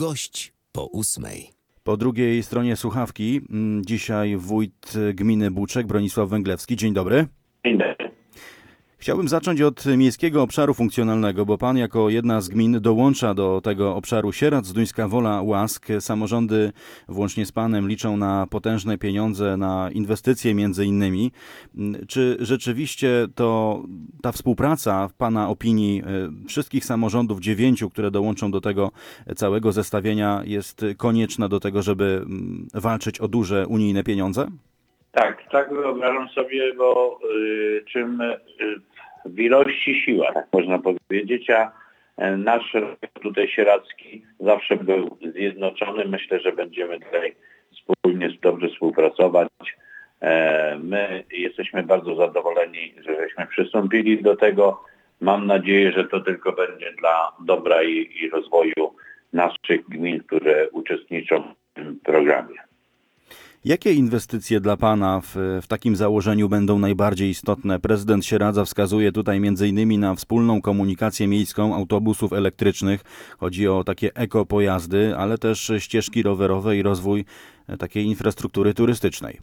Gość po 8. Po drugiej stronie słuchawki dzisiaj wójt gminy Buczek, Bronisław Węglewski. Dzień dobry. Dzień dobry. Chciałbym zacząć od miejskiego obszaru funkcjonalnego, bo pan jako jedna z gmin dołącza do tego obszaru Sieradz, Zduńska Wola, Łask. Samorządy włącznie z panem liczą na potężne pieniądze na inwestycje między innymi. Czy rzeczywiście ta współpraca w pana opinii wszystkich samorządów, 9, które dołączą do tego całego zestawienia, jest konieczna do tego, żeby walczyć o duże unijne pieniądze? Tak wyobrażam sobie, bo czym w ilości siła, tak można powiedzieć, a nasz tutaj sieradzki zawsze był zjednoczony. Myślę, że będziemy tutaj wspólnie dobrze współpracować. My jesteśmy bardzo zadowoleni, że żeśmy przystąpili do tego. Mam nadzieję, że to tylko będzie dla dobra i rozwoju naszych gmin, które uczestniczą w tym programie. Jakie inwestycje dla pana w takim założeniu będą najbardziej istotne? Prezydent Sieradza wskazuje tutaj m.in. na wspólną komunikację miejską autobusów elektrycznych. Chodzi o takie ekopojazdy, ale też ścieżki rowerowe i rozwój takiej infrastruktury turystycznej.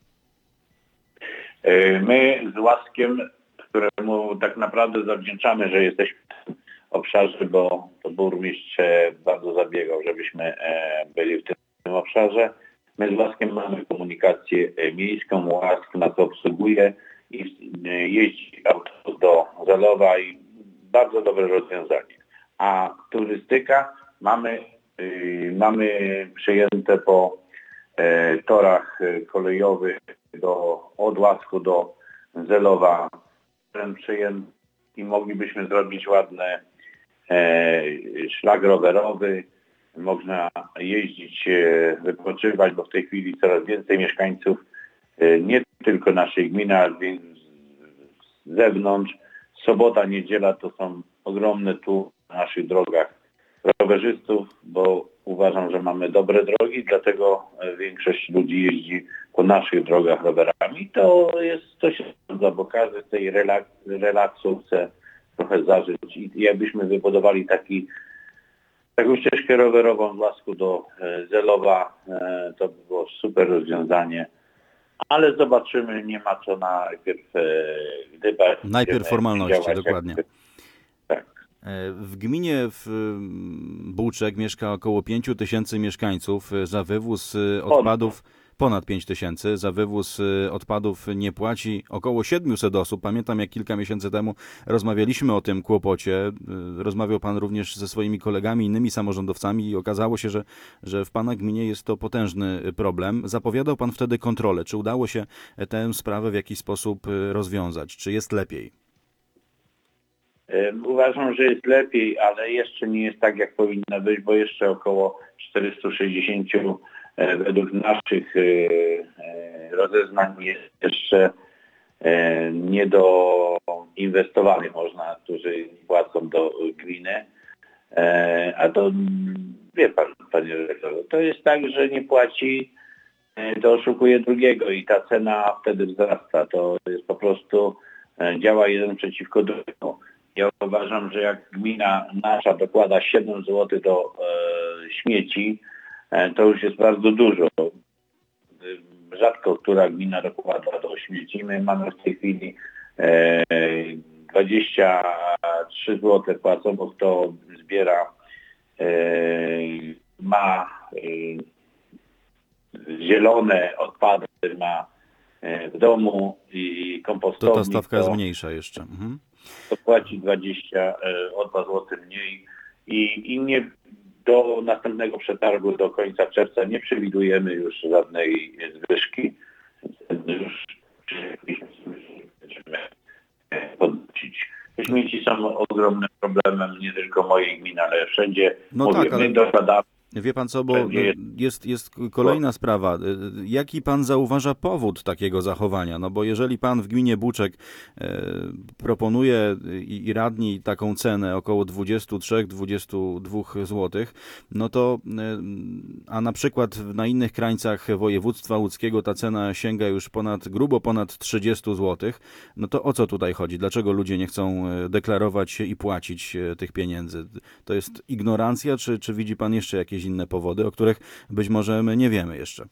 My z Łaskiem, któremu tak naprawdę zawdzięczamy, że jesteśmy w tym obszarze, bo to burmistrz bardzo zabiegał, żebyśmy byli w tym obszarze. My z Łaskiem mamy komunikację miejską, Łask nas obsługuje i jeździ autobus do Zelowa i bardzo dobre rozwiązanie. A turystyka mamy przejęte po torach kolejowych od Łasku do Zelowa przejęty i moglibyśmy zrobić ładny szlak rowerowy. Można jeździć, wypoczywać, bo w tej chwili coraz więcej mieszkańców, nie tylko naszej gminy, ale z zewnątrz. Sobota, niedziela to są ogromne tu na naszych drogach rowerzystów, bo uważam, że mamy dobre drogi, dlatego większość ludzi jeździ po naszych drogach rowerami. To się zgadza, bo każdy z tej relaksu chce trochę zażyć. I jakbyśmy wybudowali taką ścieżkę rowerową z Łasku do Zelowa, to by było super rozwiązanie. Ale zobaczymy, nie ma co najpierw gdybać. Najpierw formalności, działać, dokładnie. Tak. W gminie Buczek mieszka około 5 000 mieszkańców. Za wywóz odpadów ponad 5 000. Za wywóz odpadów nie płaci około 700 osób. Pamiętam, jak kilka miesięcy temu rozmawialiśmy o tym kłopocie. Rozmawiał pan również ze swoimi kolegami, innymi samorządowcami i okazało się, że w pana gminie jest to potężny problem. Zapowiadał pan wtedy kontrolę. Czy udało się tę sprawę w jakiś sposób rozwiązać? Czy jest lepiej? Uważam, że jest lepiej, ale jeszcze nie jest tak, jak powinno być, bo jeszcze około 460 według naszych rozeznań jest jeszcze niedoinwestowanych, którzy nie płacą do gminy. A to wie pan, panie redaktorze, to jest tak, że nie płaci, to oszukuje drugiego i ta cena wtedy wzrasta. To jest po prostu działa jeden przeciwko drugiemu. Ja uważam, że jak gmina nasza dokłada 7 zł do śmieci, to już jest bardzo dużo. Rzadko która gmina dokłada do śmieci. My mamy w tej chwili 23 zł płacą, bo kto zbiera, ma zielone odpady, ma w domu i kompostownik. To ta stawka jest mniejsza jeszcze. Mhm. To płaci 22 zł mniej i nie do następnego przetargu do końca czerwca nie przewidujemy już żadnej zwyżki. Już będziemy podnosić. Śmieci są ogromnym problemem nie tylko mojej gminy, ale wszędzie. No tak, ale... My dokładamy. Wie pan co, bo jest kolejna sprawa. Jaki pan zauważa powód takiego zachowania? No bo jeżeli pan w gminie Buczek proponuje i radni taką cenę około 23-22 zł, no to a na przykład na innych krańcach województwa łódzkiego ta cena sięga już grubo ponad 30 zł, no to o co tutaj chodzi? Dlaczego ludzie nie chcą deklarować i płacić tych pieniędzy? To jest ignorancja, czy widzi pan jeszcze jakieś jakieś inne powody, o których być może my nie wiemy jeszcze?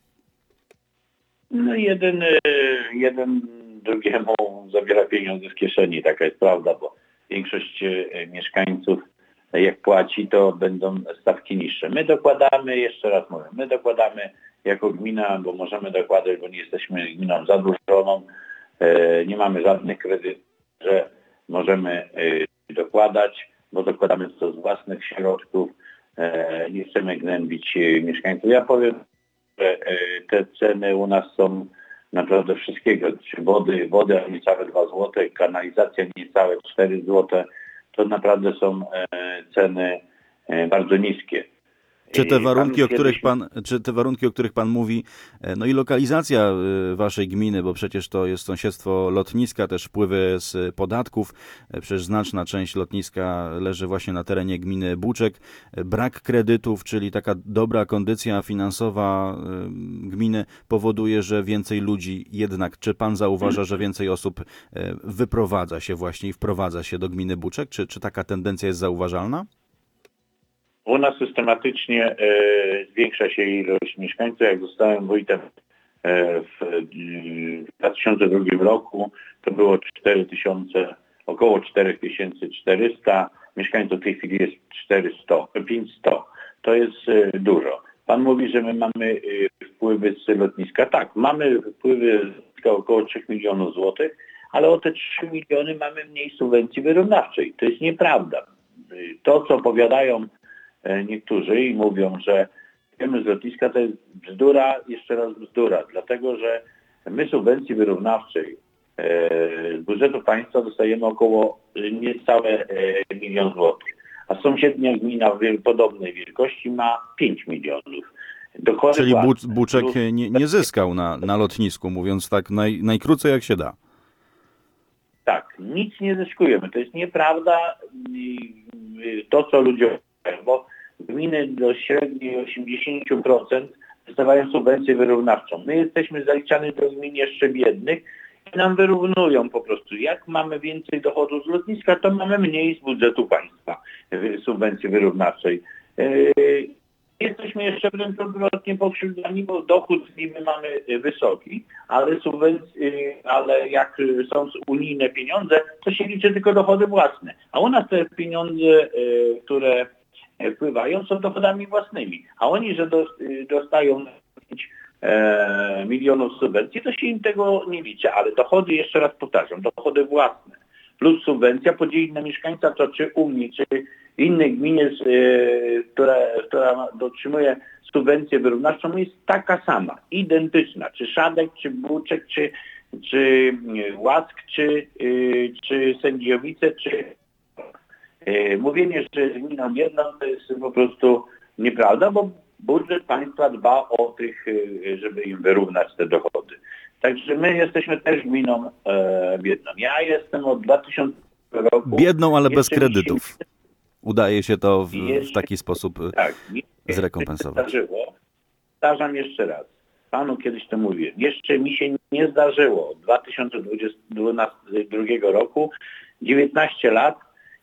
No jeden drugiemu zabiera pieniądze z kieszeni, taka jest prawda, bo większość mieszkańców jak płaci, to będą stawki niższe. My dokładamy, jeszcze raz mówię, my dokładamy jako gmina, bo możemy dokładać, bo nie jesteśmy gminą zadłużoną, nie mamy żadnych kredytów, że możemy dokładać, bo dokładamy to z własnych środków, nie chcemy gnębić mieszkańców. Ja powiem, że te ceny u nas są naprawdę wszystkiego, czy wody niecałe 2 zł, kanalizacja niecałe 4 zł, to naprawdę są ceny bardzo niskie. Czy te warunki, o których pan mówi, no i lokalizacja waszej gminy, bo przecież to jest sąsiedztwo lotniska, też wpływy z podatków, przecież znaczna część lotniska leży właśnie na terenie gminy Buczek, brak kredytów, czyli taka dobra kondycja finansowa gminy powoduje, że więcej ludzi jednak, czy pan zauważa, że więcej osób wyprowadza się właśnie i wprowadza się do gminy Buczek? Czy taka tendencja jest zauważalna? U nas systematycznie zwiększa się ilość mieszkańców. Jak zostałem wójtem w 2002 roku, to było około 4400. Mieszkańców w tej chwili jest 500. To jest dużo. Pan mówi, że my mamy wpływy z lotniska. Tak, mamy wpływy z lotniska około 3 milionów złotych, ale o te 3 miliony mamy mniej subwencji wyrównawczej. To jest nieprawda. To, co opowiadają niektórzy i mówią, że wiemy z lotniska, to jest bzdura, jeszcze raz bzdura, dlatego że my subwencji wyrównawczej z budżetu państwa dostajemy około niecałe 1 milion złotych, a sąsiednia gmina podobnej wielkości ma 5 milionów. Czyli Buczek nie zyskał na lotnisku, mówiąc tak najkrócej jak się da. Tak, nic nie zyskujemy. To jest nieprawda to, co ludzie, bo gminy do średniej 80% dostawają subwencję wyrównawczą. My jesteśmy zaliczani do gmin jeszcze biednych i nam wyrównują po prostu. Jak mamy więcej dochodów z lotniska, to mamy mniej z budżetu państwa subwencji wyrównawczej. Jesteśmy jeszcze wręcz odwrotnie pokrzywdzani, bo dochód niby mamy wysoki, ale jak są unijne pieniądze, to się liczy tylko dochody własne. A u nas te pieniądze, które wpływają, są dochodami własnymi. A oni, że dostają 5 milionów subwencji, to się im tego nie liczy. Ale dochody, jeszcze raz powtarzam, dochody własne plus subwencja podzielić na mieszkańca, to czy u mnie, czy innej gminie, która otrzymuje subwencję wyrównawczą, jest taka sama, identyczna. Czy Szadek, czy Buczek, czy Łask, czy Sędziowice, czy mówienie, że jest gminą jedną, to jest po prostu nieprawda, bo budżet państwa dba o tych, żeby im wyrównać te dochody. Także my jesteśmy też gminą biedną. Ja jestem od 2000 roku... Biedną, ale bez kredytów. Udaje się to w taki sposób zrekompensować. Powtarzam jeszcze raz. Panu kiedyś to mówię. Jeszcze mi się nie zdarzyło od 2022 roku, 19 lat,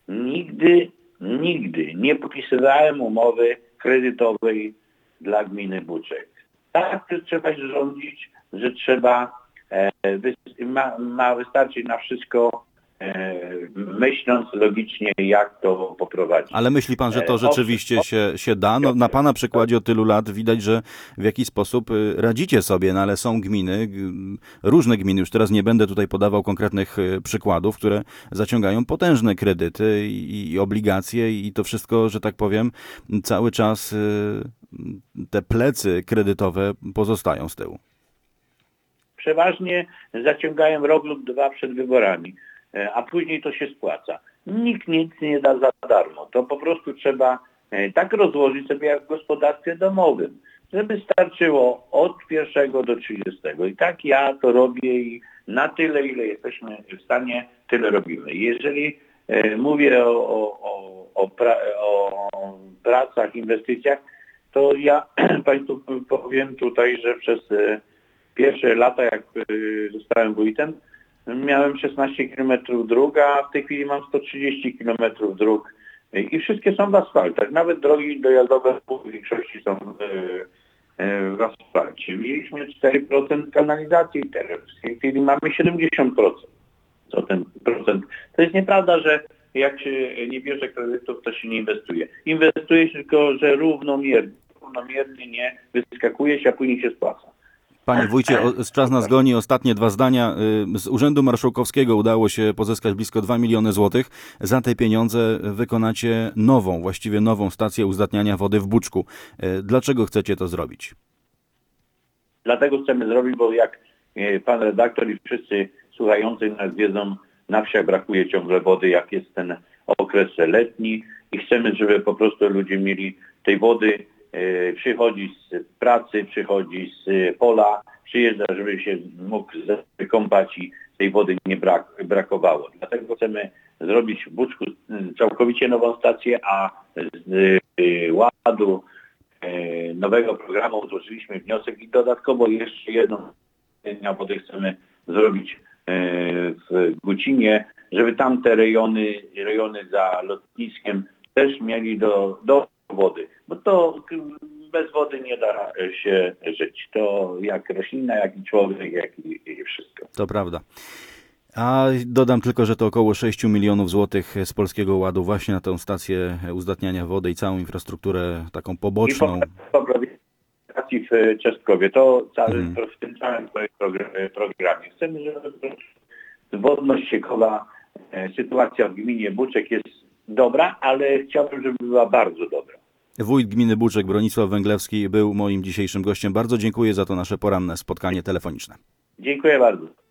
nigdy nie podpisywałem umowy kredytowej dla gminy Buczek. Tak trzeba się rządzić, że trzeba ma wystarczyć na wszystko, myśląc logicznie, jak to poprowadzić. Ale myśli pan, że to rzeczywiście się da? No, na pana przykładzie od tylu lat widać, że w jakiś sposób radzicie sobie, no ale są gminy, różne gminy, już teraz nie będę tutaj podawał konkretnych przykładów, które zaciągają potężne kredyty i obligacje i to wszystko, że tak powiem, cały czas te plecy kredytowe pozostają z tyłu. Przeważnie zaciągają rok lub 2 przed wyborami, a później to się spłaca. Nikt nic nie da za darmo. To po prostu trzeba tak rozłożyć sobie jak w gospodarstwie domowym, żeby starczyło od 1 do 30. I tak ja to robię i na tyle, ile jesteśmy w stanie, tyle robimy. Jeżeli mówię o pracach, inwestycjach, to ja Państwu powiem tutaj, że przez pierwsze lata, jak zostałem wójtem, miałem 16 km dróg, a w tej chwili mam 130 km dróg I wszystkie są w asfaltach. Nawet drogi dojazdowe w większości są w asfalcie. Mieliśmy 4% kanalizacji, teraz w tej chwili mamy 70%. Co ten procent? To jest nieprawda, że jak się nie bierze kredytów, to się nie inwestuje. Inwestuje się tylko, że równomiernie nie wyskakuje się, a później się spłaca. Panie wójcie, czas nas goni. Ostatnie 2 zdania. Z Urzędu Marszałkowskiego udało się pozyskać blisko 2 miliony złotych. Za te pieniądze wykonacie właściwie nową stację uzdatniania wody w Buczku. Dlaczego chcecie to zrobić? Dlatego chcemy zrobić, bo jak pan redaktor i wszyscy słuchający nas wiedzą, na wsiach brakuje ciągle wody, jak jest ten okres letni i chcemy, żeby po prostu ludzie mieli tej wody. Przychodzi z pracy, przychodzi z pola, przyjeżdża, żeby się mógł wykąpać i tej wody nie brakowało. Dlatego chcemy zrobić w Buczku całkowicie nową stację, a z ładu nowego programu złożyliśmy wniosek i dodatkowo jeszcze jedną wody chcemy zrobić w Gucinie, żeby tamte rejony za lotniskiem też mieli do wody, bo to bez wody nie da się żyć. To jak roślina, jak i człowiek, jak i wszystko. To prawda. A dodam tylko, że to około 6 milionów złotych z Polskiego Ładu właśnie na tę stację uzdatniania wody i całą infrastrukturę taką poboczną. I poprawienie w Czestkowie. To w tym całym programie. Chcemy, żeby wodność siekowa, sytuacja w gminie Buczek jest dobra, ale chciałbym, żeby była bardzo dobra. Wójt gminy Buczek, Bronisław Węglewski, był moim dzisiejszym gościem. Bardzo dziękuję za to nasze poranne spotkanie telefoniczne. Dziękuję bardzo.